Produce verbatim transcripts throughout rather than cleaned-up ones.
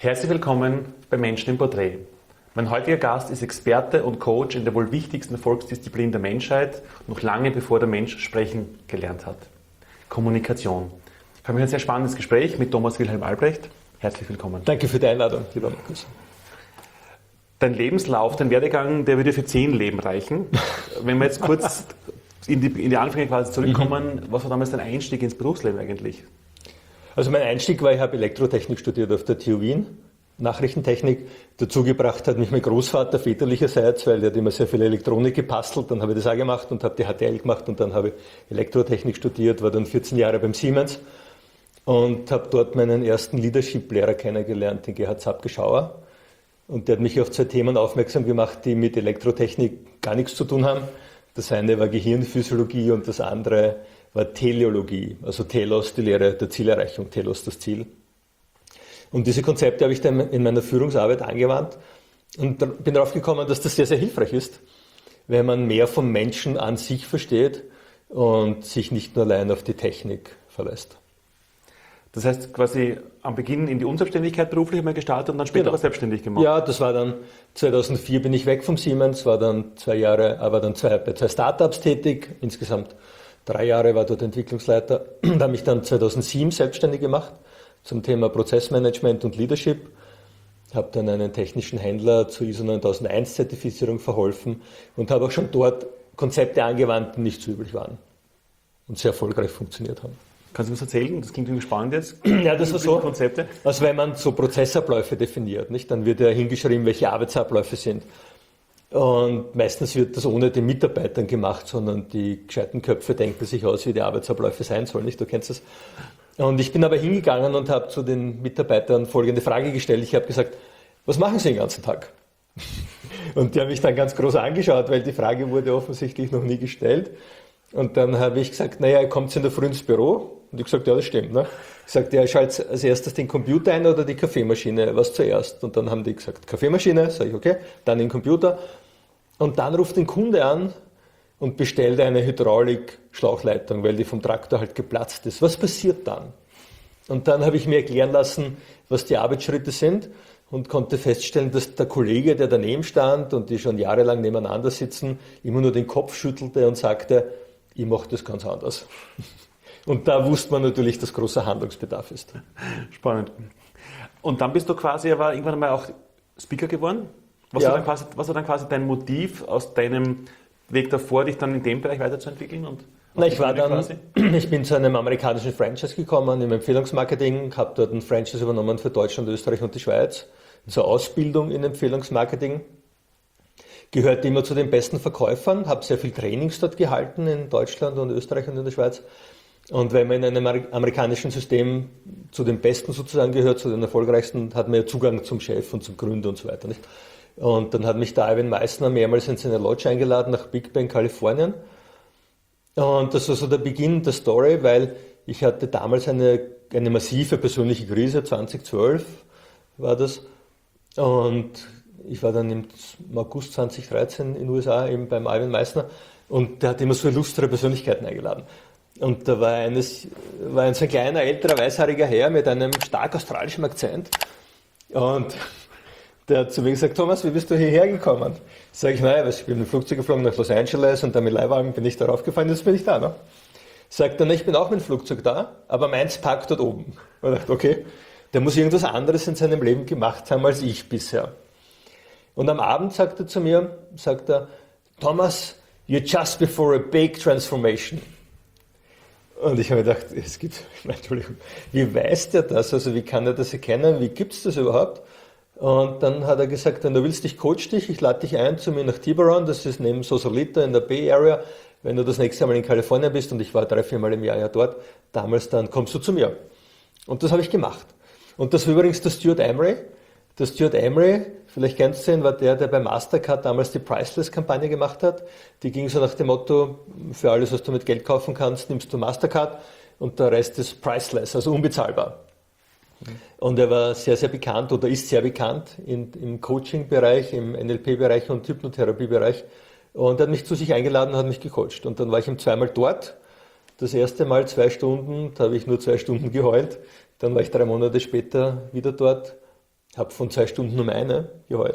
Herzlich willkommen bei Menschen im Porträt. Mein heutiger Gast ist Experte und Coach in der wohl wichtigsten Erfolgsdisziplin der Menschheit, noch lange bevor der Mensch sprechen gelernt hat. Kommunikation. Ich habe ein sehr spannendes Gespräch mit Thomas Wilhelm Albrecht. Herzlich willkommen. Danke für die Einladung, lieber Markus. Dein Lebenslauf, dein Werdegang, der würde für zehn Leben reichen. Wenn wir jetzt kurz in die, in die Anfänge quasi zurückkommen, mhm. was war damals dein Einstieg ins Berufsleben eigentlich? Also mein Einstieg war, ich habe Elektrotechnik studiert auf der T U Wien, Nachrichtentechnik. Dazu gebracht hat mich mein Großvater väterlicherseits, weil der hat immer sehr viel Elektronik gebastelt. Dann habe ich das auch gemacht und habe die H T L gemacht und dann habe ich Elektrotechnik studiert, war dann vierzehn Jahre beim Siemens und habe dort meinen ersten Leadership-Lehrer kennengelernt, den Gerhard Sapke-Schauer. Und der hat mich auf zwei Themen aufmerksam gemacht, die mit Elektrotechnik gar nichts zu tun haben. Das eine war Gehirnphysiologie und das andere war Teleologie, also Telos, die Lehre der Zielerreichung, Telos, das Ziel. Und diese Konzepte habe ich dann in meiner Führungsarbeit angewandt und bin darauf gekommen, dass das sehr, sehr hilfreich ist, wenn man mehr vom Menschen an sich versteht und sich nicht nur allein auf die Technik verlässt. Das heißt quasi am Beginn in die Unselbstständigkeit beruflich einmal gestartet und dann später Genau. aber selbstständig gemacht? Ja, das war dann zweitausendvier bin ich weg vom Siemens, war dann zwei Jahre, aber dann zwei, bei zwei Startups tätig, insgesamt drei Jahre war dort Entwicklungsleiter. Da habe ich dann zweitausendsieben selbstständig gemacht zum Thema Prozessmanagement und Leadership. Habe dann einen technischen Händler zur I S O neuntausends Zertifizierung verholfen und habe auch schon dort Konzepte angewandt, die nicht so üblich waren und sehr erfolgreich funktioniert haben. Kannst du mir das erzählen? Das klingt irgendwie spannend jetzt. Ja, das war so, Konzepte. also wenn man so Prozessabläufe definiert, nicht, dann wird ja hingeschrieben, welche Arbeitsabläufe sind. Und meistens wird das ohne den Mitarbeitern gemacht, sondern die gescheiten Köpfe denken sich aus, wie die Arbeitsabläufe sein sollen, nicht? Du kennst das. Und ich bin aber hingegangen und habe zu den Mitarbeitern folgende Frage gestellt. Ich habe gesagt, was machen Sie den ganzen Tag? Und die haben mich dann ganz groß angeschaut, weil die Frage wurde offensichtlich noch nie gestellt. Und dann habe ich gesagt, naja, kommt in der Früh ins Büro? Und ich gesagt, ja, das stimmt. Ne? Ich sagte, ja, schaltet als erstes den Computer ein oder die Kaffeemaschine? Was zuerst? Und dann haben die gesagt, Kaffeemaschine. Sag ich, okay. Dann den Computer. Und dann ruft den Kunde an und bestellt eine Hydraulik-Schlauchleitung, weil die vom Traktor halt geplatzt ist. Was passiert dann? Und dann habe ich mir erklären lassen, was die Arbeitsschritte sind und konnte feststellen, dass der Kollege, der daneben stand und die schon jahrelang nebeneinander sitzen, immer nur den Kopf schüttelte und sagte, ich mache das ganz anders. Und da wusste man natürlich, dass großer Handlungsbedarf ist. Spannend. Und dann bist du quasi aber irgendwann mal auch Speaker geworden? Was, ja. war dann quasi, was war dann quasi dein Motiv aus deinem Weg davor, dich dann in dem Bereich weiterzuentwickeln? Und Na, ich, war dann, ich bin zu einem amerikanischen Franchise gekommen im Empfehlungsmarketing, habe dort ein Franchise übernommen für Deutschland, Österreich und die Schweiz zur Ausbildung in Empfehlungsmarketing. Gehörte immer zu den besten Verkäufern, habe sehr viel Trainings dort gehalten in Deutschland und Österreich und in der Schweiz. Und wenn man in einem amerikanischen System zu den Besten sozusagen gehört, zu den erfolgreichsten, hat man ja Zugang zum Chef und zum Gründer und so weiter. Nicht? Und dann hat mich der Ivan Meissner mehrmals in seine Lodge eingeladen nach Big Bend, Kalifornien. Und das war so der Beginn der Story, weil ich hatte damals eine, eine massive persönliche Krise, zweitausendzwölf war das. Und ich war dann im August zweitausenddreizehn in den U S A eben beim Ivan Meissner und der hat immer so illustre Persönlichkeiten eingeladen. Und da war, eines, war ein so ein kleiner, älterer, weißhaariger Herr mit einem stark australischen Akzent und der hat zu mir gesagt, Thomas, wie bist du hierher gekommen? Sag ich, naja, ich bin mit dem Flugzeug geflogen nach Los Angeles und dann mit Leihwagen bin ich darauf gefahren, jetzt bin ich da. Ne? Sagt er, ich bin auch mit dem Flugzeug da, aber meins parkt dort oben. Und ich dachte, okay, der muss irgendwas anderes in seinem Leben gemacht haben als ich bisher. Und am Abend sagt er zu mir, sagt er, Thomas, you're just before a big transformation. Und ich habe gedacht, es gibt, Entschuldigung, wie weiß der das? Also wie kann er das erkennen? Wie gibt es das überhaupt? Und dann hat er gesagt, wenn du willst, ich coach dich, ich lade dich ein zu mir nach Tiburon, das ist neben Sausalito in der Bay Area. Wenn du das nächste Mal in Kalifornien bist, und ich war drei, vier Mal im Jahr ja dort, damals, dann kommst du zu mir. Und das habe ich gemacht. Und das war übrigens der Stuart Emery. Der Stuart Emery, vielleicht kennst du ihn, war der, der bei Mastercard damals die Priceless-Kampagne gemacht hat. Die ging so nach dem Motto, für alles, was du mit Geld kaufen kannst, nimmst du Mastercard und der Rest ist priceless, also unbezahlbar. Mhm. Und er war sehr, sehr bekannt oder ist sehr bekannt in, im Coaching-Bereich, im N L P-Bereich und Hypnotherapie-Bereich. Und er hat mich zu sich eingeladen und hat mich gecoacht. Und dann war ich ihm zweimal dort. Das erste Mal zwei Stunden, da habe ich nur zwei Stunden geheult. Dann war ich drei Monate später wieder dort. Habe von zwei Stunden um eine gehalten.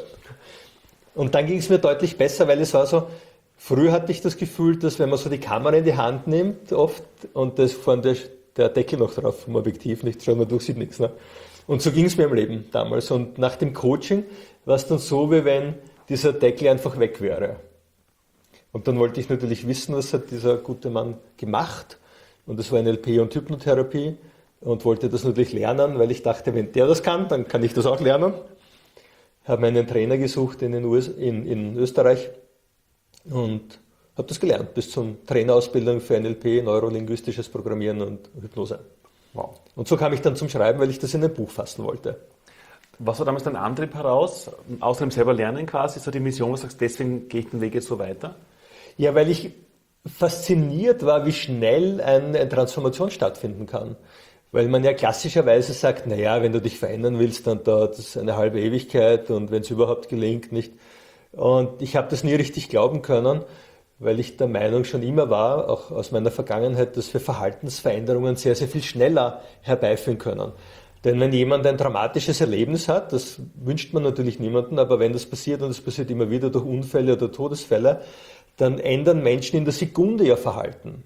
Und dann ging es mir deutlich besser, weil es war so, früher hatte ich das Gefühl, dass wenn man so die Kamera in die Hand nimmt, oft, und das vorne der, der Deckel noch drauf vom Objektiv, nicht schauen, man sieht nichts. Ne? Und so ging es mir im Leben damals. Und nach dem Coaching war es dann so, wie wenn dieser Deckel einfach weg wäre. Und dann wollte ich natürlich wissen, was hat dieser gute Mann gemacht. Und das war N L P und Hypnotherapie. Und wollte das natürlich lernen, weil ich dachte, wenn der das kann, dann kann ich das auch lernen. Habe einen Trainer gesucht in, den U S, in, in Österreich und habe das gelernt bis zum Trainerausbildung für N L P, neurolinguistisches Programmieren und Hypnose. Wow. Und so kam ich dann zum Schreiben, weil ich das in ein Buch fassen wollte. Was war damals dein Antrieb heraus, außer dem selber Lernen quasi, so die Mission, wo du sagst, deswegen gehe ich den Weg jetzt so weiter? Ja, weil ich fasziniert war, wie schnell eine Transformation stattfinden kann. Weil man ja klassischerweise sagt, naja, wenn du dich verändern willst, dann dauert es eine halbe Ewigkeit und wenn es überhaupt gelingt, nicht. Und ich habe das nie richtig glauben können, weil ich der Meinung schon immer war, auch aus meiner Vergangenheit, dass wir Verhaltensveränderungen sehr, sehr viel schneller herbeiführen können. Denn wenn jemand ein dramatisches Erlebnis hat, das wünscht man natürlich niemandem, aber wenn das passiert, und das passiert immer wieder durch Unfälle oder Todesfälle, dann ändern Menschen in der Sekunde ihr Verhalten.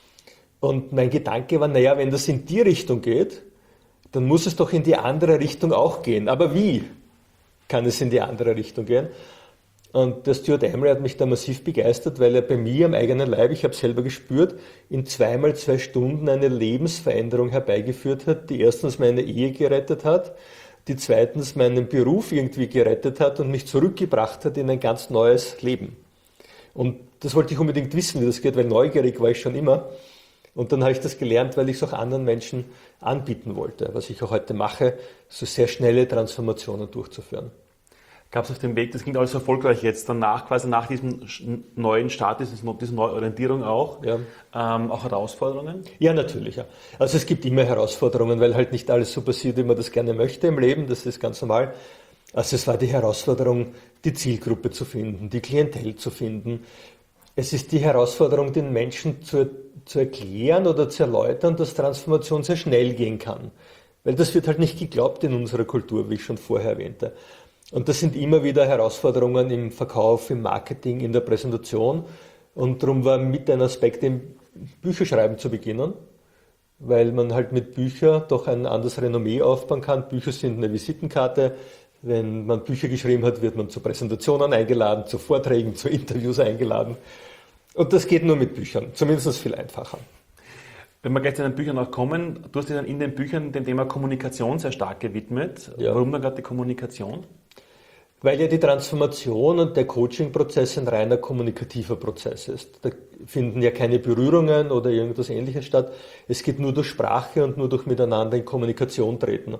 Und mein Gedanke war, naja, wenn das in die Richtung geht, dann muss es doch in die andere Richtung auch gehen. Aber wie kann es in die andere Richtung gehen? Und der Stuart Emery hat mich da massiv begeistert, weil er bei mir am eigenen Leib, ich habe es selber gespürt, in zweimal zwei Stunden eine Lebensveränderung herbeigeführt hat, die erstens meine Ehe gerettet hat, die zweitens meinen Beruf irgendwie gerettet hat und mich zurückgebracht hat in ein ganz neues Leben. Und das wollte ich unbedingt wissen, wie das geht, weil neugierig war ich schon immer. Und dann habe ich das gelernt, weil ich es auch anderen Menschen anbieten wollte, was ich auch heute mache, so sehr schnelle Transformationen durchzuführen. Gab es auf dem Weg, das klingt alles erfolgreich jetzt, danach quasi nach diesem neuen Start, dieser Neuorientierung auch, ja. ähm, auch Herausforderungen? Ja, natürlich. Ja. Also es gibt immer Herausforderungen, weil halt nicht alles so passiert, wie man das gerne möchte im Leben, das ist ganz normal. Also es war die Herausforderung, die Zielgruppe zu finden, die Klientel zu finden. Es ist die Herausforderung, den Menschen zu, zu erklären oder zu erläutern, dass Transformation sehr schnell gehen kann. Weil das wird halt nicht geglaubt in unserer Kultur, wie ich schon vorher erwähnte. Und das sind immer wieder Herausforderungen im Verkauf, im Marketing, in der Präsentation. Und darum war mit ein Aspekt, im Bücherschreiben zu beginnen, weil man halt mit Büchern doch ein anderes Renommee aufbauen kann. Bücher sind eine Visitenkarte. Wenn man Bücher geschrieben hat, wird man zu Präsentationen eingeladen, zu Vorträgen, zu Interviews eingeladen. Und das geht nur mit Büchern, zumindest viel einfacher. Wenn wir gleich zu den Büchern noch kommen, du hast dich dann in den Büchern dem Thema Kommunikation sehr stark gewidmet. Ja. Warum dann gerade die Kommunikation? Weil ja die Transformation und der Coaching-Prozess ein reiner kommunikativer Prozess ist. Da finden ja keine Berührungen oder irgendwas Ähnliches statt. Es geht nur durch Sprache und nur durch Miteinander in Kommunikation treten.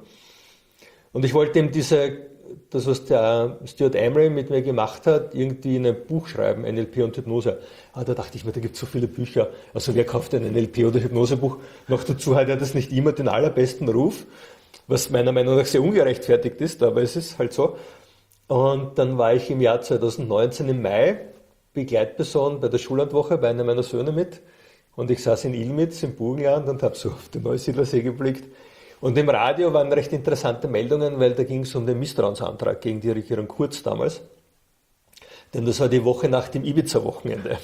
Und ich wollte eben diese, das was der Stuart Emery mit mir gemacht hat, irgendwie in ein Buch schreiben, N L P und Hypnose. Ah, da dachte ich mir, da gibt es so viele Bücher. Also wer kauft ein N L P oder Hypnosebuch? Noch dazu hat er das nicht immer den allerbesten Ruf, was meiner Meinung nach sehr ungerechtfertigt ist, aber es ist halt so. Und dann war ich im Jahr zweitausendneunzehn im Mai Begleitperson bei der Schullandwoche bei einem meiner Söhne mit. Und ich saß in Ilmitz im Burgenland und habe so auf den Neusiedlersee geblickt. Und im Radio waren recht interessante Meldungen, weil da ging es um den Misstrauensantrag gegen die Regierung Kurz damals. Denn das war die Woche nach dem Ibiza-Wochenende.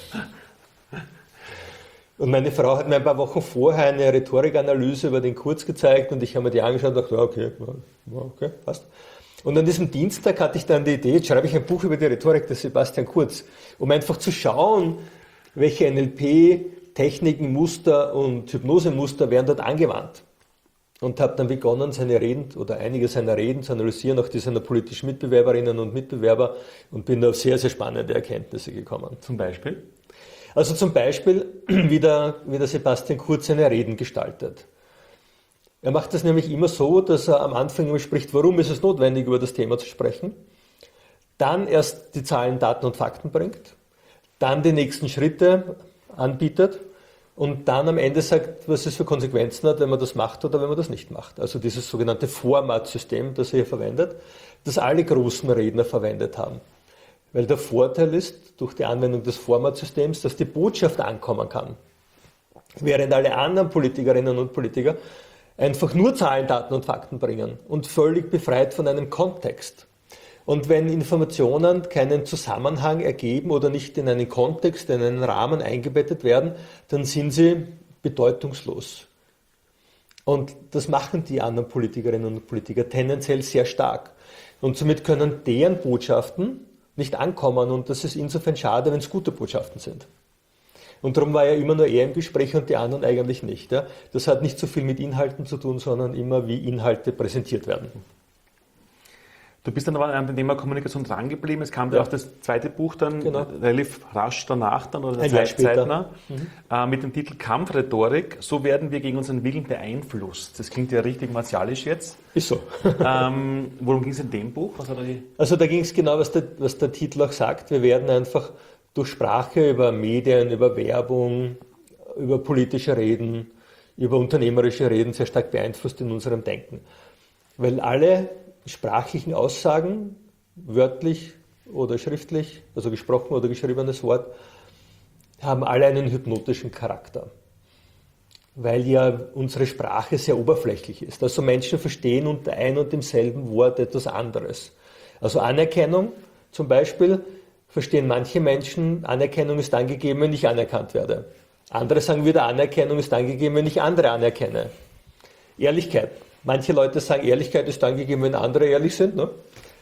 Und meine Frau hat mir ein paar Wochen vorher eine Rhetorikanalyse über den Kurz gezeigt und ich habe mir die angeschaut und dachte, ja, okay, ja, okay, passt. Und an diesem Dienstag hatte ich dann die Idee, jetzt schreibe ich ein Buch über die Rhetorik des Sebastian Kurz, um einfach zu schauen, welche N L P-Techniken, Muster und Hypnosemuster werden dort angewandt. Und habe dann begonnen, seine Reden oder einige seiner Reden zu analysieren, auch die seiner politischen Mitbewerberinnen und Mitbewerber, und bin da auf sehr, sehr spannende Erkenntnisse gekommen. Zum Beispiel? Also zum Beispiel, wie der, wie der Sebastian Kurz seine Reden gestaltet. Er macht das nämlich immer so, dass er am Anfang immer spricht, warum ist es notwendig, über das Thema zu sprechen, dann erst die Zahlen, Daten und Fakten bringt, dann die nächsten Schritte anbietet und dann am Ende sagt, was es für Konsequenzen hat, wenn man das macht oder wenn man das nicht macht. Also dieses sogenannte Format-System, das er hier verwendet, das alle großen Redner verwendet haben. Weil der Vorteil ist, durch die Anwendung des Format-Systems, dass die Botschaft ankommen kann. Während alle anderen Politikerinnen und Politiker einfach nur Zahlen, Daten und Fakten bringen und völlig befreit von einem Kontext. Und wenn Informationen keinen Zusammenhang ergeben oder nicht in einen Kontext, in einen Rahmen eingebettet werden, dann sind sie bedeutungslos. Und das machen die anderen Politikerinnen und Politiker tendenziell sehr stark. Und somit können deren Botschaften nicht ankommen. Und das ist insofern schade, wenn es gute Botschaften sind. Und darum war ja immer nur er im Gespräch und die anderen eigentlich nicht. Ja. Das hat nicht so viel mit Inhalten zu tun, sondern immer, wie Inhalte präsentiert werden. Du bist dann aber an dem Thema Kommunikation drangeblieben. Es kam ja auch das zweite Buch dann genau. relativ rasch danach dann oder Ein Jahr später. zeitnah mhm. äh, mit dem Titel Kampfrhetorik. So werden wir gegen unseren Willen beeinflusst. Das klingt ja richtig martialisch jetzt. Ist so. ähm, worum ging es in dem Buch? Was hat er die also da ging es genau, was der, was der Titel auch sagt. Wir werden einfach durch Sprache, über Medien, über Werbung, über politische Reden, über unternehmerische Reden sehr stark beeinflusst in unserem Denken. Weil alle sprachlichen Aussagen, wörtlich oder schriftlich, also gesprochen oder geschriebenes Wort, haben alle einen hypnotischen Charakter. Weil ja unsere Sprache sehr oberflächlich ist. Also Menschen verstehen unter ein und demselben Wort etwas anderes. Also Anerkennung zum Beispiel, verstehen manche Menschen, Anerkennung ist dann gegeben, wenn ich anerkannt werde. Andere sagen wieder, Anerkennung ist dann gegeben, wenn ich andere anerkenne. Ehrlichkeit. Manche Leute sagen, Ehrlichkeit ist dann gegeben, wenn andere ehrlich sind. Ne?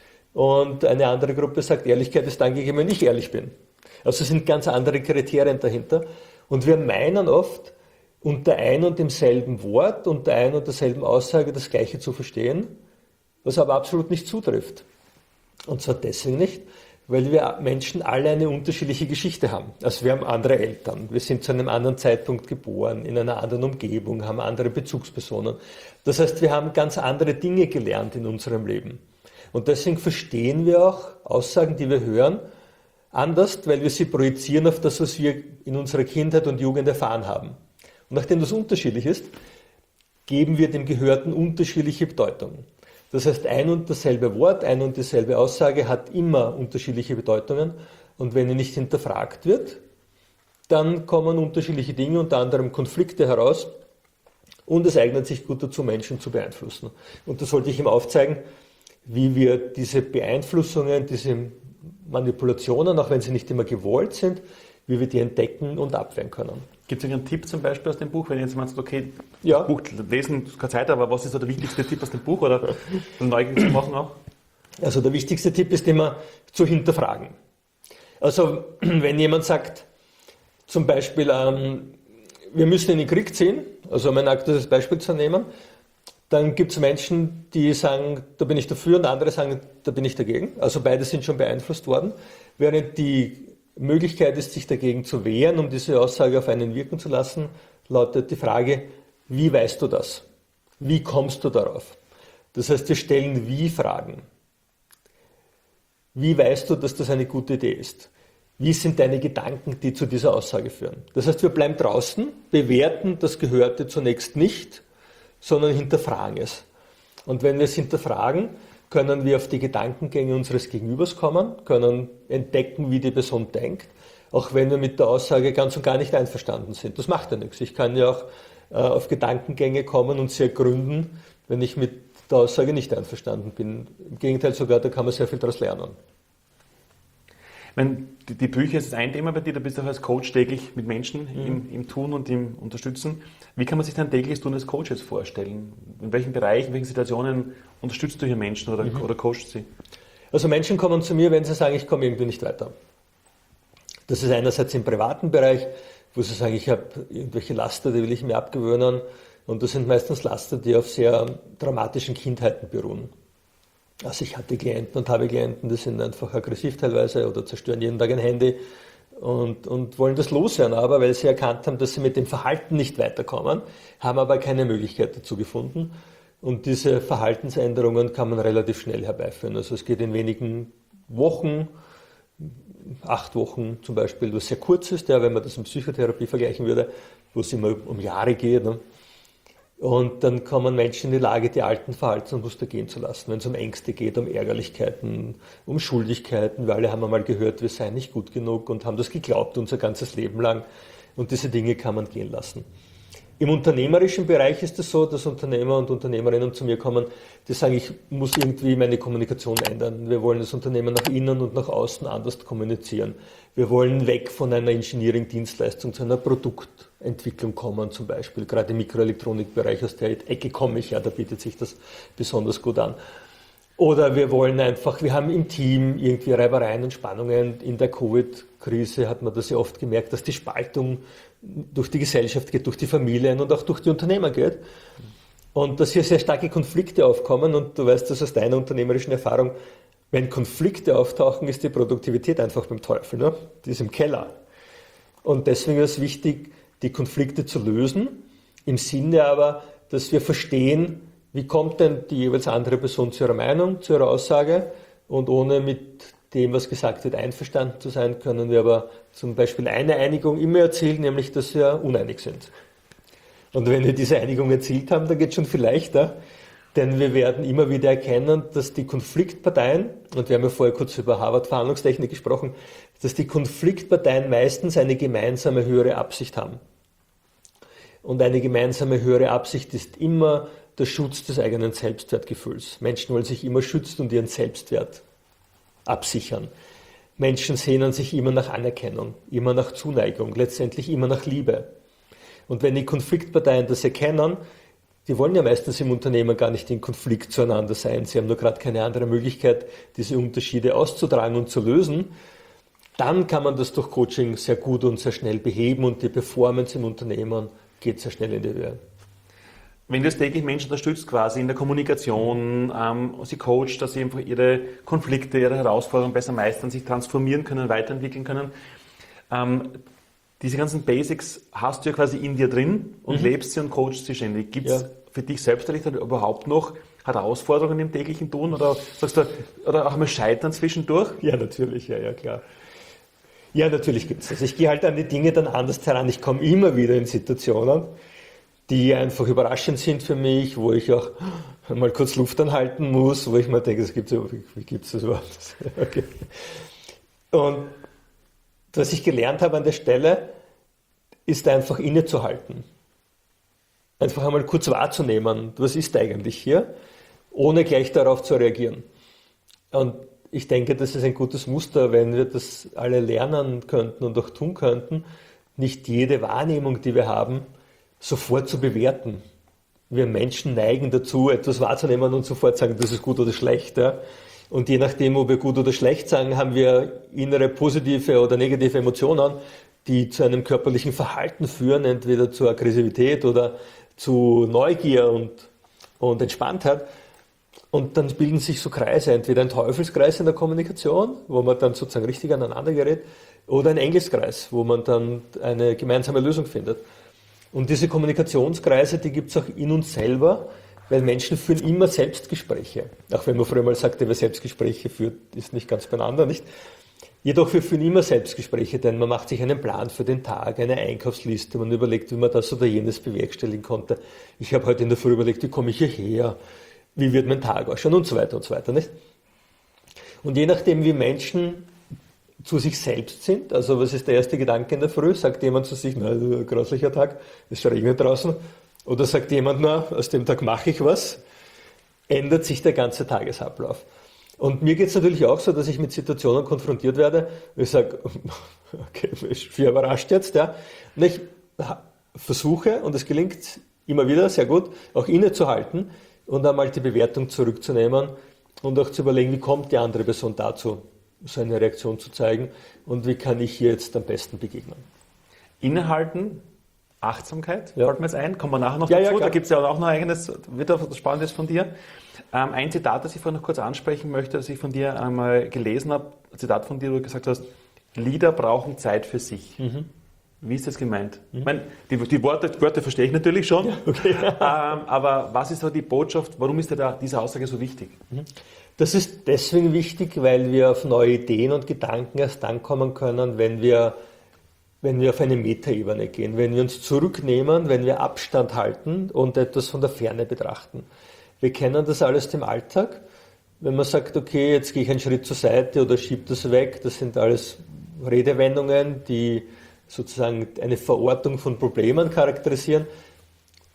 Und eine andere Gruppe sagt, Ehrlichkeit ist dann gegeben, wenn ich ehrlich bin. Also es sind ganz andere Kriterien dahinter. Und wir meinen oft, unter ein und demselben Wort, unter ein und derselben Aussage das Gleiche zu verstehen, was aber absolut nicht zutrifft. Und zwar deswegen nicht, weil wir Menschen alle eine unterschiedliche Geschichte haben. Also wir haben andere Eltern, wir sind zu einem anderen Zeitpunkt geboren, in einer anderen Umgebung, haben andere Bezugspersonen. Das heißt, wir haben ganz andere Dinge gelernt in unserem Leben. Und deswegen verstehen wir auch Aussagen, die wir hören, anders, weil wir sie projizieren auf das, was wir in unserer Kindheit und Jugend erfahren haben. Und nachdem das unterschiedlich ist, geben wir dem Gehörten unterschiedliche Bedeutungen. Das heißt, ein und dasselbe Wort, ein und dieselbe Aussage hat immer unterschiedliche Bedeutungen. Und wenn er nicht hinterfragt wird, dann kommen unterschiedliche Dinge, unter anderem Konflikte heraus. Und es eignet sich gut dazu, Menschen zu beeinflussen. Und das wollte ich ihm aufzeigen, wie wir diese Beeinflussungen, diese Manipulationen, auch wenn sie nicht immer gewollt sind, wie wir die entdecken und abwehren können. Gibt es einen Tipp zum Beispiel aus dem Buch, wenn ihr jetzt meinst, okay, ja. das Buch lesen, keine Zeit, aber was ist so der wichtigste Tipp aus dem Buch oder neugierig zu machen auch? Also der wichtigste Tipp ist immer zu hinterfragen. Also wenn jemand sagt, zum Beispiel, ähm, wir müssen in den Krieg ziehen, also um ein aktuelles Beispiel zu nehmen, dann gibt es Menschen, die sagen, da bin ich dafür und andere sagen, da bin ich dagegen. Also beide sind schon beeinflusst worden, während die Möglichkeit ist, sich dagegen zu wehren, um diese Aussage auf einen wirken zu lassen, lautet die Frage, wie weißt du das? Wie kommst du darauf? Das heißt, wir stellen Wie-Fragen. Wie weißt du, dass das eine gute Idee ist? Wie sind deine Gedanken, die zu dieser Aussage führen? Das heißt, wir bleiben draußen, bewerten das Gehörte zunächst nicht, sondern hinterfragen es. Und wenn wir es hinterfragen, können wir auf die Gedankengänge unseres Gegenübers kommen, können entdecken, wie die Person denkt, auch wenn wir mit der Aussage ganz und gar nicht einverstanden sind. Das macht ja nichts. Ich kann ja auch äh, auf Gedankengänge kommen und sie ergründen, wenn ich mit der Aussage nicht einverstanden bin. Im Gegenteil sogar, da kann man sehr viel daraus lernen. Wenn die, die Bücher ist ein Thema bei dir, du bist auch als Coach täglich mit Menschen mhm. im, im Tun und im Unterstützen. Wie kann man sich dein tägliches Tun als Coach jetzt vorstellen? In welchen Bereichen, in welchen Situationen unterstützt du hier Menschen oder, mhm. oder coachst sie? Also Menschen kommen zu mir, wenn sie sagen, ich komme irgendwie nicht weiter. Das ist einerseits im privaten Bereich, wo sie sagen, ich habe irgendwelche Laster, die will ich mir abgewöhnen. Und das sind meistens Laster, die auf sehr dramatischen Kindheiten beruhen. Also ich hatte Klienten und habe Klienten, die sind einfach aggressiv teilweise oder zerstören jeden Tag ein Handy und, und wollen das loswerden, aber weil sie erkannt haben, dass sie mit dem Verhalten nicht weiterkommen, haben aber keine Möglichkeit dazu gefunden. Und diese Verhaltensänderungen kann man relativ schnell herbeiführen. Also es geht in wenigen Wochen, acht Wochen zum Beispiel, was sehr kurz ist, ja, wenn man das in Psychotherapie vergleichen würde, wo es immer um Jahre geht. Ne? Und dann kommen Menschen in die Lage, die alten Verhaltensmuster gehen zu lassen, wenn es um Ängste geht, um Ärgerlichkeiten, um Schuldigkeiten. Wir alle haben einmal gehört, wir seien nicht gut genug und haben das geglaubt unser ganzes Leben lang. Und diese Dinge kann man gehen lassen. Im unternehmerischen Bereich ist es so, dass Unternehmer und Unternehmerinnen zu mir kommen, die sagen, ich muss irgendwie meine Kommunikation ändern. Wir wollen das Unternehmen nach innen und nach außen anders kommunizieren. Wir wollen weg von einer Engineering-Dienstleistung zu einer Produktentwicklung kommen, zum Beispiel. Gerade im Mikroelektronikbereich, aus der Ecke komme ich ja, da bietet sich das besonders gut an. Oder wir wollen einfach, wir haben im Team irgendwie Reibereien und Spannungen. In der Covid-Krise hat man das ja oft gemerkt, dass die Spaltung durch die Gesellschaft geht, durch die Familien und auch durch die Unternehmer geht. Und dass hier sehr starke Konflikte aufkommen. Und du weißt das aus deiner unternehmerischen Erfahrung, wenn Konflikte auftauchen, ist die Produktivität einfach beim Teufel. Ne? Die ist im Keller. Und deswegen ist es wichtig, die Konflikte zu lösen, im Sinne aber, dass wir verstehen, wie kommt denn die jeweils andere Person zu ihrer Meinung, zu ihrer Aussage, und ohne mit dem, was gesagt wird, einverstanden zu sein, können wir aber zum Beispiel eine Einigung immer erzielen, nämlich, dass wir uneinig sind. Und wenn wir diese Einigung erzielt haben, dann geht es schon viel leichter, denn wir werden immer wieder erkennen, dass die Konfliktparteien, und wir haben ja vorher kurz über Harvard-Verhandlungstechnik gesprochen, dass die Konfliktparteien meistens eine gemeinsame höhere Absicht haben. Und eine gemeinsame höhere Absicht ist immer der Schutz des eigenen Selbstwertgefühls. Menschen wollen sich immer schützen und ihren Selbstwert absichern. Menschen sehnen sich immer nach Anerkennung, immer nach Zuneigung, letztendlich immer nach Liebe. Und wenn die Konfliktparteien das erkennen, die wollen ja meistens im Unternehmen gar nicht in Konflikt zueinander sein, sie haben nur gerade keine andere Möglichkeit, diese Unterschiede auszutragen und zu lösen, dann kann man das durch Coaching sehr gut und sehr schnell beheben und die Performance im Unternehmen geht sehr schnell in die Höhe. Wenn du jetzt täglich Menschen unterstützt, quasi in der Kommunikation, ähm, sie coacht, dass sie einfach ihre Konflikte, ihre Herausforderungen besser meistern, sich transformieren können, weiterentwickeln können, ähm, diese ganzen Basics hast du ja quasi in dir drin und mhm. lebst sie und coachst sie ständig. Gibt es ja. für dich selbst überhaupt noch Herausforderungen im täglichen Tun oder sagst du, oder auch mal Scheitern zwischendurch? Ja, natürlich, ja, ja, klar. Ja, natürlich gibt es das. Ich gehe halt an die Dinge dann anders heran. Ich komme immer wieder in Situationen, die einfach überraschend sind für mich, wo ich auch mal kurz Luft anhalten muss, wo ich mir denke, das gibt's ja, wie, wie gibt es das überhaupt? Okay. Und was ich gelernt habe an der Stelle, ist einfach innezuhalten. Einfach einmal kurz wahrzunehmen, was ist eigentlich hier, ohne gleich darauf zu reagieren. Und ich denke, das ist ein gutes Muster, wenn wir das alle lernen könnten und auch tun könnten, nicht jede Wahrnehmung, die wir haben, sofort zu bewerten. Wir Menschen neigen dazu, etwas wahrzunehmen und sofort sagen, das ist gut oder schlecht. Ja? Und je nachdem, ob wir gut oder schlecht sagen, haben wir innere positive oder negative Emotionen, die zu einem körperlichen Verhalten führen, entweder zur Aggressivität oder zu Neugier und, und Entspanntheit. Und dann bilden sich so Kreise, entweder ein Teufelskreis in der Kommunikation, wo man dann sozusagen richtig aneinander gerät, oder ein Engelskreis, wo man dann eine gemeinsame Lösung findet. Und diese Kommunikationskreise, die gibt es auch in uns selber, weil Menschen führen immer Selbstgespräche. Auch wenn man früher mal sagte, wer Selbstgespräche führt, ist nicht ganz beieinander, nicht? Jedoch wir führen immer Selbstgespräche, denn man macht sich einen Plan für den Tag, eine Einkaufsliste, man überlegt, wie man das oder jenes bewerkstelligen konnte. Ich habe heute in der Früh überlegt, wie komme ich hierher, wie wird mein Tag ausschauen und so weiter und so weiter, nicht? Und je nachdem, wie Menschen zu sich selbst sind, also was ist der erste Gedanke in der Früh? Sagt jemand zu sich, na, ein grauslicher Tag, es regnet draußen. Oder sagt jemand, na, aus dem Tag mache ich was, ändert sich der ganze Tagesablauf. Und mir geht es natürlich auch so, dass ich mit Situationen konfrontiert werde, wo ich sage, okay, ich bin überrascht jetzt, ja. Und ich versuche, und es gelingt immer wieder sehr gut, auch innezuhalten und einmal die Bewertung zurückzunehmen und auch zu überlegen, wie kommt die andere Person dazu, so eine Reaktion zu zeigen und wie kann ich hier jetzt am besten begegnen. Innehalten, Achtsamkeit, ja. fällt mir jetzt ein, kommen wir nachher noch ja, dazu, ja, da gibt es ja auch noch ein eigenes, wird auch was Spannendes von dir. Ähm, ein Zitat, das ich vorhin noch kurz ansprechen möchte, das ich von dir einmal gelesen habe, ein Zitat von dir, wo du gesagt hast, Leader brauchen Zeit für sich. Mhm. Wie ist das gemeint? Mhm. Ich meine, die, die Worte, die Worte verstehe ich natürlich schon, ja, okay. ähm, aber was ist so die Botschaft, warum ist dir da diese Aussage so wichtig? Mhm. Das ist deswegen wichtig, weil wir auf neue Ideen und Gedanken erst dann kommen können, wenn wir, wenn wir auf eine Metaebene gehen, wenn wir uns zurücknehmen, wenn wir Abstand halten und etwas von der Ferne betrachten. Wir kennen das alles im Alltag. Wenn man sagt, okay, jetzt gehe ich einen Schritt zur Seite oder schiebe das weg, das sind alles Redewendungen, die sozusagen eine Verortung von Problemen charakterisieren.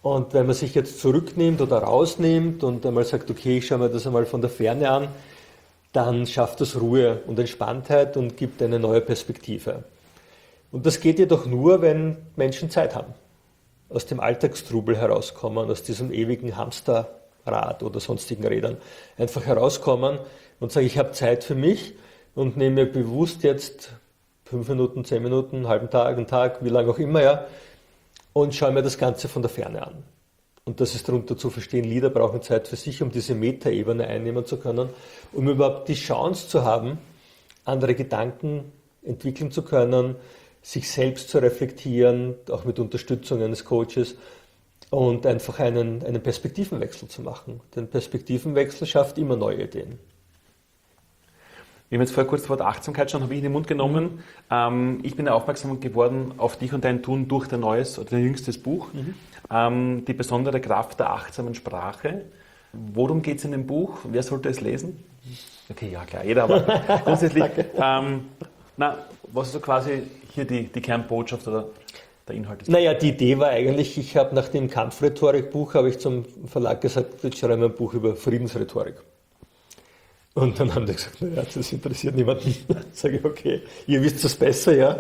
Und wenn man sich jetzt zurücknimmt oder rausnimmt und einmal sagt, okay, ich schaue mir das einmal von der Ferne an, dann schafft das Ruhe und Entspanntheit und gibt eine neue Perspektive. Und das geht jedoch nur, wenn Menschen Zeit haben, aus dem Alltagstrubel herauskommen, aus diesem ewigen Hamsterrad oder sonstigen Rädern, einfach herauskommen und sagen, ich habe Zeit für mich und nehme mir bewusst jetzt fünf Minuten, zehn Minuten, einen halben Tag, einen Tag, wie lange auch immer, ja, und schaue mir das Ganze von der Ferne an. Und das ist darunter zu verstehen, Lieder brauchen Zeit für sich, um diese Metaebene einnehmen zu können, um überhaupt die Chance zu haben, andere Gedanken entwickeln zu können, sich selbst zu reflektieren, auch mit Unterstützung eines Coaches und einfach einen, einen Perspektivenwechsel zu machen. Denn Perspektivenwechsel schafft immer neue Ideen. Wir haben jetzt vorher kurz das Wort Achtsamkeit schon, habe ich in den Mund genommen. Ähm, ich bin aufmerksam geworden auf dich und dein Tun durch dein neues oder dein jüngstes Buch, mhm. ähm, die besondere Kraft der achtsamen Sprache. Worum geht es in dem Buch? Wer sollte es lesen? Okay, ja klar, jeder, aber grundsätzlich. ähm, na, was ist so quasi hier die, die Kernbotschaft oder der Inhalt des Buches? Naja, die Idee war eigentlich, ich habe nach dem Kampfrhetorik-Buch, habe ich zum Verlag gesagt, jetzt schreibe ich ein Buch über Friedensrhetorik. Und dann haben die gesagt, naja, das interessiert niemanden. Dann sage ich, okay, ihr wisst es besser, ja.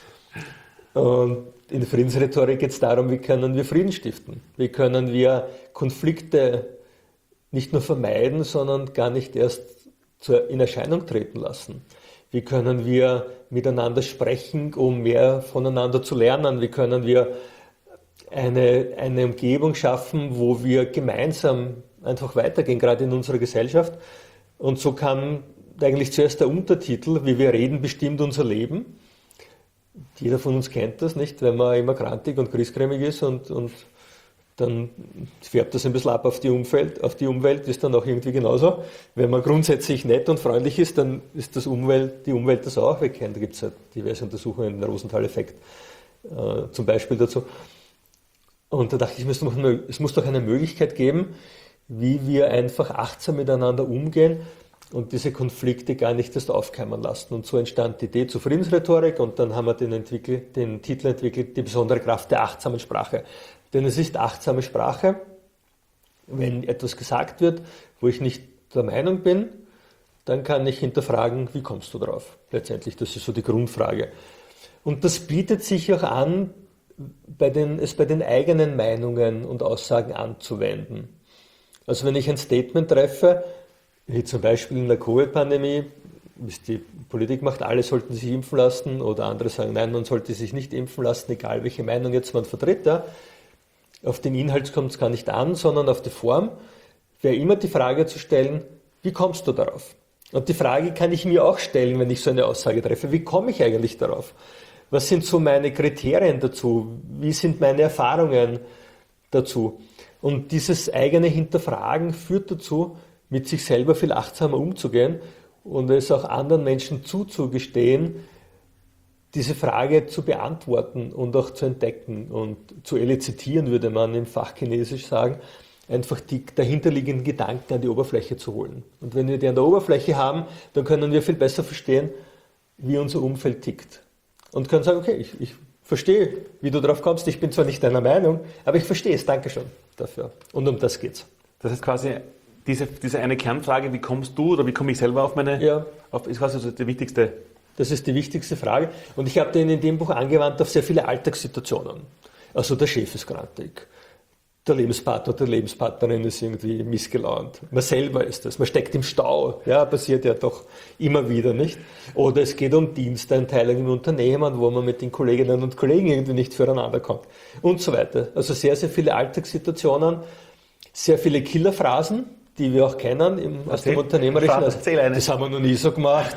Und in der Friedensrhetorik geht es darum, wie können wir Frieden stiften? Wie können wir Konflikte nicht nur vermeiden, sondern gar nicht erst in Erscheinung treten lassen? Wie können wir miteinander sprechen, um mehr voneinander zu lernen? Wie können wir eine, eine Umgebung schaffen, wo wir gemeinsam einfach weitergehen, gerade in unserer Gesellschaft? Und so kam eigentlich zuerst der Untertitel, wie wir reden, bestimmt unser Leben. Jeder von uns kennt das, nicht? Wenn man immer grantig und griesgrämig ist und, und dann färbt das ein bisschen ab auf die Umwelt, auf die Umwelt ist dann auch irgendwie genauso. Wenn man grundsätzlich nett und freundlich ist, dann ist das Umwelt, die Umwelt das auch. Wir kennen, da gibt es ja diverse Untersuchungen, den Rosenthal-Effekt äh, zum Beispiel dazu. Und da dachte ich, es muss, noch, es muss doch eine Möglichkeit geben, wie wir einfach achtsam miteinander umgehen und diese Konflikte gar nicht erst aufkeimen lassen. Und so entstand die Idee zur Friedensrhetorik und dann haben wir den, entwickelt, den Titel entwickelt, die besondere Kraft der achtsamen Sprache. Denn es ist achtsame Sprache, wenn etwas gesagt wird, wo ich nicht der Meinung bin, dann kann ich hinterfragen, wie kommst du drauf? Letztendlich, das ist so die Grundfrage. Und das bietet sich auch an, bei den, es bei den eigenen Meinungen und Aussagen anzuwenden. Also wenn ich ein Statement treffe, wie zum Beispiel in der Covid-Pandemie, wie es die Politik macht, alle sollten sich impfen lassen oder andere sagen, nein, man sollte sich nicht impfen lassen, egal welche Meinung jetzt man vertritt. Ja. Auf den Inhalt kommt es gar nicht an, sondern auf die Form, wäre immer die Frage zu stellen, wie kommst du darauf? Und die Frage kann ich mir auch stellen, wenn ich so eine Aussage treffe, wie komme ich eigentlich darauf? Was sind so meine Kriterien dazu? Wie sind meine Erfahrungen dazu? Und dieses eigene Hinterfragen führt dazu, mit sich selber viel achtsamer umzugehen und es auch anderen Menschen zuzugestehen, diese Frage zu beantworten und auch zu entdecken und zu elizitieren, würde man im Fachchinesisch sagen, einfach die dahinterliegenden Gedanken an die Oberfläche zu holen. Und wenn wir die an der Oberfläche haben, dann können wir viel besser verstehen, wie unser Umfeld tickt. Und können sagen, okay, ich, ich verstehe, wie du drauf kommst, ich bin zwar nicht deiner Meinung, aber ich verstehe es, danke schon dafür. Und um das geht's. Das heißt quasi, diese, diese eine Kernfrage, wie kommst du oder wie komme ich selber auf meine, ja. auf, ist quasi so die wichtigste. Das ist die wichtigste Frage. Und ich habe den in dem Buch angewandt auf sehr viele Alltagssituationen. Also der Chef ist grantig, der Lebenspartner, der Lebenspartnerin ist irgendwie missgelaunt. Man selber ist das, man steckt im Stau, ja, passiert ja doch immer wieder, nicht? Oder es geht um Diensteinteilung im Unternehmen, wo man mit den Kolleginnen und Kollegen irgendwie nicht füreinander kommt und so weiter. Also sehr, sehr viele Alltagssituationen, sehr viele Killerphrasen, die wir auch kennen im, aus dem Unternehmerischen. Also, das haben wir noch nie so gemacht.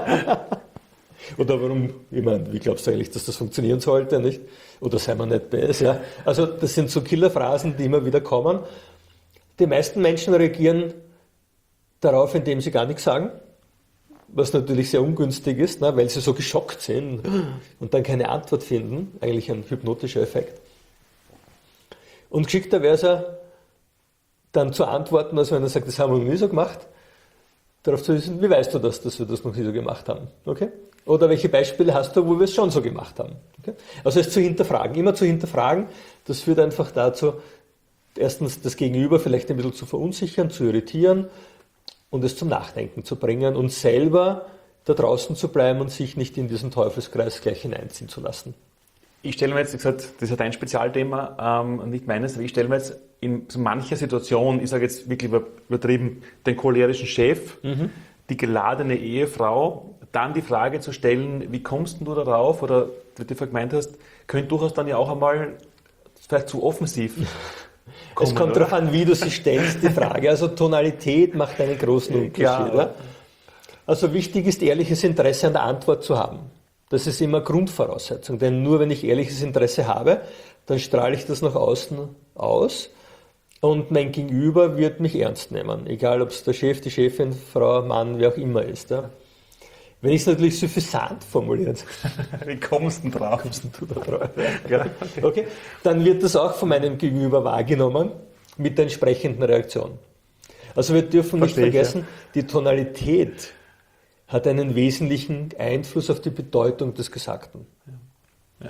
Oder warum, ich meine, wie glaubst du eigentlich, dass das funktionieren sollte, nicht? Oder sei man nicht besser? Ja? Also das sind so Killerphrasen, die immer wieder kommen. Die meisten Menschen reagieren darauf, indem sie gar nichts sagen, was natürlich sehr ungünstig ist, ne, weil sie so geschockt sind und dann keine Antwort finden, eigentlich ein hypnotischer Effekt. Und geschickter wäre es ja, dann zu antworten, als wenn er sagt, das haben wir noch nie so gemacht, darauf zu wissen, wie weißt du das, dass wir das noch nie so gemacht haben? Okay? Oder welche Beispiele hast du, wo wir es schon so gemacht haben? Okay? Also es zu hinterfragen, immer zu hinterfragen, das führt einfach dazu, erstens das Gegenüber vielleicht ein bisschen zu verunsichern, zu irritieren und es zum Nachdenken zu bringen und selber da draußen zu bleiben und sich nicht in diesen Teufelskreis gleich hineinziehen zu lassen. Ich stelle mir jetzt, wie gesagt, das ist ja dein Spezialthema ähm, und nicht meines, aber ich stelle mir jetzt in so mancher Situation, ich sage jetzt wirklich übertrieben, den cholerischen Chef, mhm. die geladene Ehefrau, dann die Frage zu stellen, wie kommst du darauf, oder wie du vorhin gemeint hast, könnte durchaus dann ja auch einmal vielleicht zu offensiv kommen. Es kommt oder? darauf an, wie du sie stellst, die Frage. Also Tonalität macht einen großen Unterschied. Ja. Also wichtig ist, ehrliches Interesse an der Antwort zu haben. Das ist immer Grundvoraussetzung, denn nur wenn ich ehrliches Interesse habe, dann strahle ich das nach außen aus und mein Gegenüber wird mich ernst nehmen, egal ob es der Chef, die Chefin, Frau, Mann, wer auch immer ist. Ja. Wenn ich es natürlich suffisant formuliere, wie kommst du drauf? Kommst du da drauf? Ja. Okay. Dann wird das auch von meinem Gegenüber wahrgenommen mit der entsprechenden Reaktion. Also wir dürfen nicht Verstehe vergessen, ich, ja. Die Tonalität hat einen wesentlichen Einfluss auf die Bedeutung des Gesagten. Ja.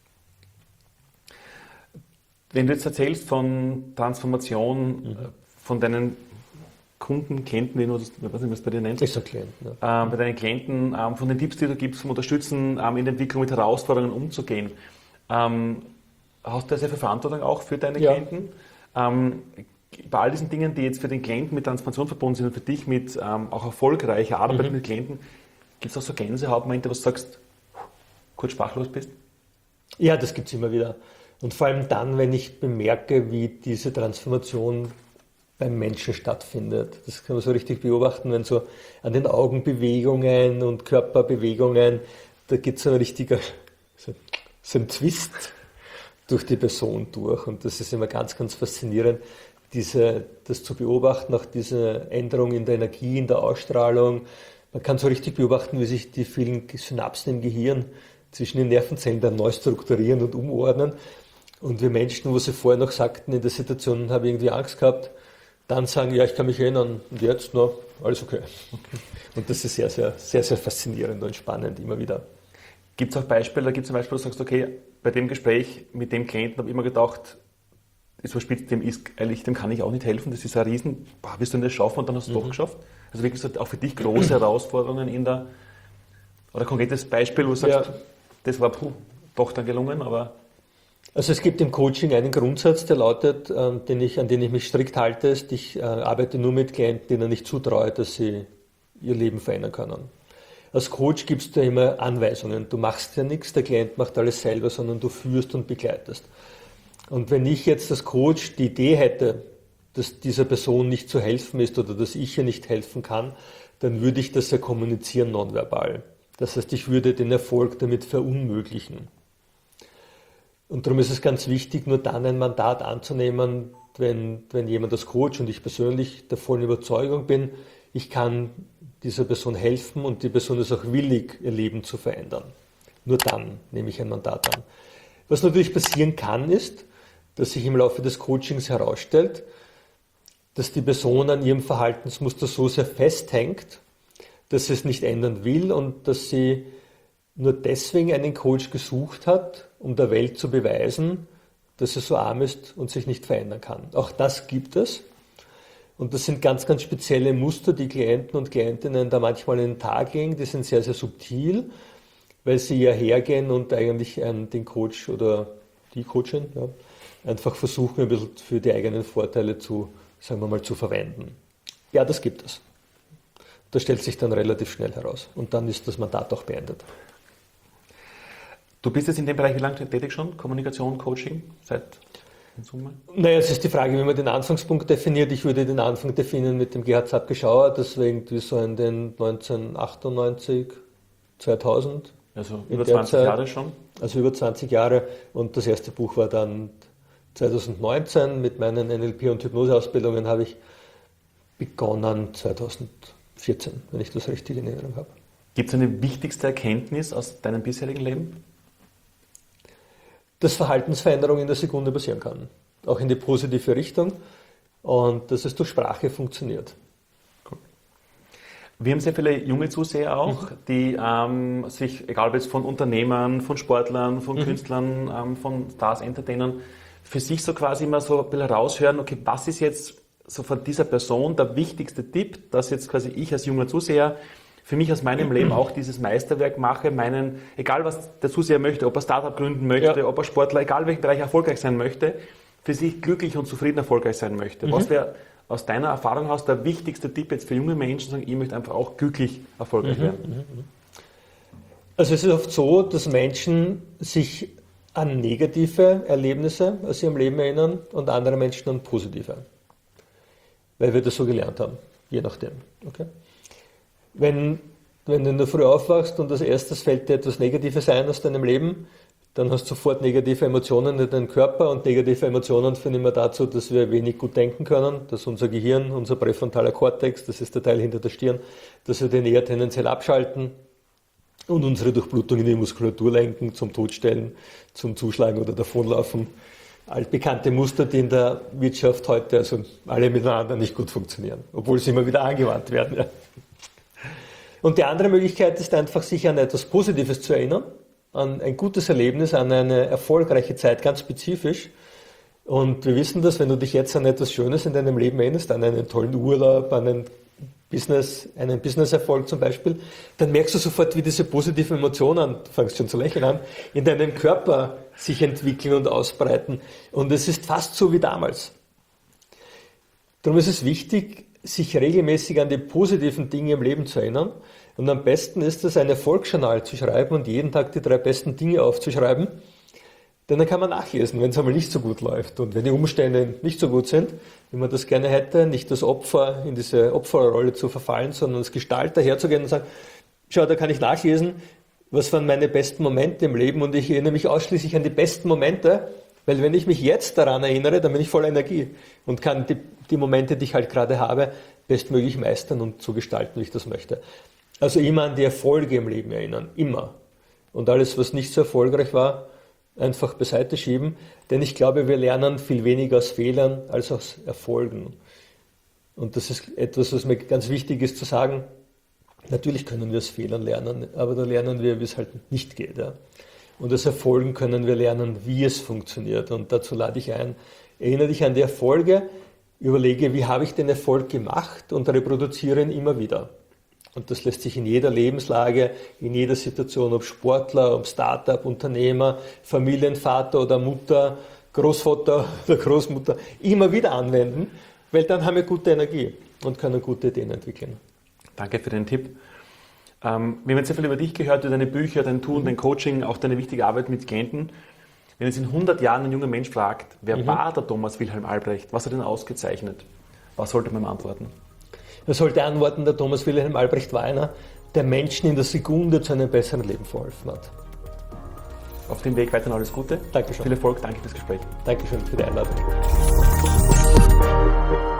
Wenn du jetzt erzählst von Transformation, mhm. von deinen Kunden, Klienten, wie du das, ich weiß nicht, was du bei dir nennst, ist ein Klient, ja. ähm, bei deinen Klienten, ähm, von den Tipps, die du gibst, zum Unterstützen, ähm, in der Entwicklung mit Herausforderungen umzugehen, ähm, hast du da sehr viel Verantwortung auch für deine ja. Klienten? Ähm, bei all diesen Dingen, die jetzt für den Klienten mit Transformation verbunden sind und für dich mit ähm, auch erfolgreicher Arbeit mhm. mit Klienten, gibt es auch so Gänsehautmomente, wo du sagst, kurz sprachlos bist? Ja, das gibt es immer wieder. Und vor allem dann, wenn ich bemerke, wie diese Transformation beim Menschen stattfindet. Das kann man so richtig beobachten, wenn so an den Augenbewegungen und Körperbewegungen, da geht so ein richtiger, so, so ein Twist durch die Person durch. Und das ist immer ganz, ganz faszinierend, diese, das zu beobachten, auch diese Änderung in der Energie, in der Ausstrahlung. Man kann so richtig beobachten, wie sich die vielen Synapsen im Gehirn zwischen den Nervenzellen dann neu strukturieren und umordnen. Und wir Menschen, wo sie vorher noch sagten, in der Situation habe ich irgendwie Angst gehabt, dann sagen, ja, ich kann mich erinnern und jetzt, no, alles okay. okay. Und das ist sehr, sehr, sehr, sehr faszinierend und spannend immer wieder. Gibt es auch Beispiele, da gibt es ein Beispiel, wo du sagst, okay, bei dem Gespräch mit dem Klienten habe ich immer gedacht, ist verspitzt, dem ist ehrlich, dem kann ich auch nicht helfen, das ist ein Riesen, boah, wirst du das schaffen und dann hast du es mhm. doch geschafft. Also wirklich so auch für dich große Herausforderungen in der, oder ein konkretes Beispiel, wo du sagst, ja. das war puh, doch dann gelungen, aber... Also es gibt im Coaching einen Grundsatz, der lautet, äh, den ich, an den ich mich strikt halte, ist, ich äh, arbeite nur mit Klienten, denen ich zutraue, dass sie ihr Leben verändern können. Als Coach gibst du immer Anweisungen. Du machst ja nichts, der Klient macht alles selber, sondern du führst und begleitest. Und wenn ich jetzt als Coach die Idee hätte, dass dieser Person nicht zu helfen ist oder dass ich ihr nicht helfen kann, dann würde ich das ja kommunizieren nonverbal. Das heißt, ich würde den Erfolg damit verunmöglichen. Und darum ist es ganz wichtig, nur dann ein Mandat anzunehmen, wenn, wenn jemand als Coach und ich persönlich der vollen Überzeugung bin, ich kann dieser Person helfen und die Person ist auch willig, ihr Leben zu verändern. Nur dann nehme ich ein Mandat an. Was natürlich passieren kann, ist, dass sich im Laufe des Coachings herausstellt, dass die Person an ihrem Verhaltensmuster so sehr festhängt, dass sie es nicht ändern will und dass sie nur deswegen einen Coach gesucht hat, um der Welt zu beweisen, dass sie so arm ist und sich nicht verändern kann. Auch das gibt es. Und das sind ganz, ganz spezielle Muster, die Klienten und Klientinnen da manchmal in den Tag legen. Die sind sehr, sehr subtil, weil sie ja hergehen und eigentlich ähm, den Coach oder die Coachin ja, einfach versuchen, ein bisschen für die eigenen Vorteile zu, sagen wir mal, zu verwenden. Ja, das gibt es. Das stellt sich dann relativ schnell heraus. Und dann ist das Mandat auch beendet. Du bist jetzt in dem Bereich wie lange tätig schon? Kommunikation, Coaching, seit in Summe? Naja, es ist die Frage, wie man den Anfangspunkt definiert. Ich würde den Anfang definieren mit dem Gerhard Zapke-Schauer, deswegen so in den neunzehnhundertachtundneunzig, zweitausend. Also über zwanzig Zeit, Jahre schon? Also über zwanzig Jahre. Und das erste Buch war dann zweitausendneunzehn. Mit meinen N L P- und Hypnoseausbildungen habe ich begonnen zweitausendvierzehn, wenn ich das richtig in Erinnerung habe. Gibt es eine wichtigste Erkenntnis aus deinem bisherigen Leben? Dass Verhaltensveränderung in der Sekunde passieren kann. Auch in die positive Richtung. Und dass es durch Sprache funktioniert. Cool. Wir haben sehr viele junge Zuseher auch, mhm. die ähm, sich, egal ob jetzt von Unternehmern, von Sportlern, von mhm. Künstlern, ähm, von Stars, Entertainern, für sich so quasi immer so ein bisschen raushören, okay, was ist jetzt so von dieser Person der wichtigste Tipp, dass jetzt quasi ich als junger Zuseher für mich aus meinem Leben auch dieses Meisterwerk mache, meinen, egal was der Zuseher möchte, ob er Startup gründen möchte, ja. ob er Sportler, egal welchen Bereich erfolgreich sein möchte, für sich glücklich und zufrieden erfolgreich sein möchte. Mhm. Was wäre aus deiner Erfahrung heraus der wichtigste Tipp jetzt für junge Menschen, sagen, ich möchte einfach auch glücklich erfolgreich mhm. werden? Also es ist oft so, dass Menschen sich an negative Erlebnisse aus ihrem Leben erinnern und andere Menschen an positive. Weil wir das so gelernt haben, je nachdem. Okay? Wenn, wenn du in der Früh aufwachst und als erstes fällt dir etwas Negatives ein aus deinem Leben, dann hast du sofort negative Emotionen in deinem Körper und negative Emotionen führen immer dazu, dass wir wenig gut denken können, dass unser Gehirn, unser präfrontaler Kortex, das ist der Teil hinter der Stirn, dass wir den eher tendenziell abschalten und unsere Durchblutung in die Muskulatur lenken, zum Todstellen, zum Zuschlagen oder Davonlaufen. Altbekannte Muster, die in der Wirtschaft heute also alle miteinander nicht gut funktionieren, obwohl sie immer wieder angewandt werden. Ja. Und die andere Möglichkeit ist einfach, sich an etwas Positives zu erinnern, an ein gutes Erlebnis, an eine erfolgreiche Zeit, ganz spezifisch. Und wir wissen das, wenn du dich jetzt an etwas Schönes in deinem Leben erinnerst, an einen tollen Urlaub, an einen Business, einen Businesserfolg zum Beispiel, dann merkst du sofort, wie diese positiven Emotionen, du fängst schon zu lächeln an, in deinem Körper sich entwickeln und ausbreiten. Und es ist fast so wie damals. Darum ist es wichtig, sich regelmäßig an die positiven Dinge im Leben zu erinnern. Und am besten ist es, ein Erfolgsjournal zu schreiben und jeden Tag die drei besten Dinge aufzuschreiben. Denn dann kann man nachlesen, wenn es einmal nicht so gut läuft und wenn die Umstände nicht so gut sind, wie man das gerne hätte, nicht das Opfer in diese Opferrolle zu verfallen, sondern als Gestalter herzugehen und sagen, schau, da kann ich nachlesen, was waren meine besten Momente im Leben und ich erinnere mich ausschließlich an die besten Momente, weil wenn ich mich jetzt daran erinnere, dann bin ich voller Energie und kann die, die Momente, die ich halt gerade habe, bestmöglich meistern und so gestalten, wie ich das möchte. Also immer an die Erfolge im Leben erinnern, immer. Und alles, was nicht so erfolgreich war, einfach beiseite schieben, denn ich glaube, wir lernen viel weniger aus Fehlern als aus Erfolgen. Und das ist etwas, was mir ganz wichtig ist zu sagen. Natürlich können wir aus Fehlern lernen, aber da lernen wir, wie es halt nicht geht. Ja. Und aus Erfolgen können wir lernen, wie es funktioniert. Und dazu lade ich ein, erinnere dich an die Erfolge, überlege, wie habe ich den Erfolg gemacht und reproduziere ihn immer wieder. Und das lässt sich in jeder Lebenslage, in jeder Situation, ob Sportler, ob Startup, Unternehmer, Familienvater oder Mutter, Großvater oder Großmutter, immer wieder anwenden, weil dann haben wir gute Energie und können gute Ideen entwickeln. Danke für den Tipp. Ähm, wir haben jetzt sehr viel über dich gehört, über deine Bücher, dein Tun, mhm. dein Coaching, auch deine wichtige Arbeit mit Klienten. Wenn jetzt in hundert Jahren ein junger Mensch fragt, wer mhm. war der Thomas Wilhelm Albrecht, was hat er denn ausgezeichnet, was sollte man ihm antworten? Er sollte antworten, der Thomas Wilhelm Albrecht war einer, der Menschen in der Sekunde zu einem besseren Leben verholfen hat. Auf dem Weg weiterhin alles Gute. Dankeschön. Viel Erfolg, danke fürs Gespräch. Dankeschön für die Einladung.